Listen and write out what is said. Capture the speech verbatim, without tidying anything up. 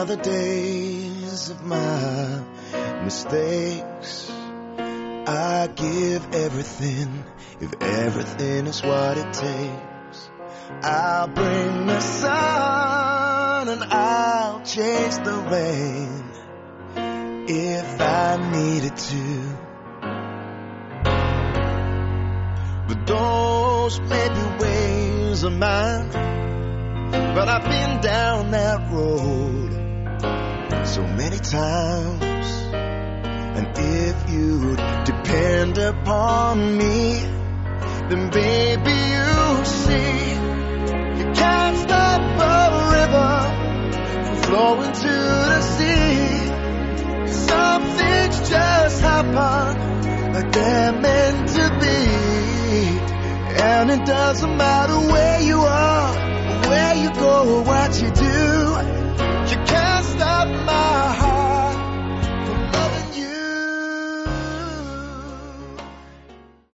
are the days of my mistakes. I give everything, if everything is what it takes. I'll bring the sun and I'll chase the rain if I needed to. But those may be ways of mine, but I've been down that road so many times. And if you'd depend upon me, then baby you see, you can't stop a river from flowing to the sea. Some things just happen like they're meant to be, and it doesn't matter where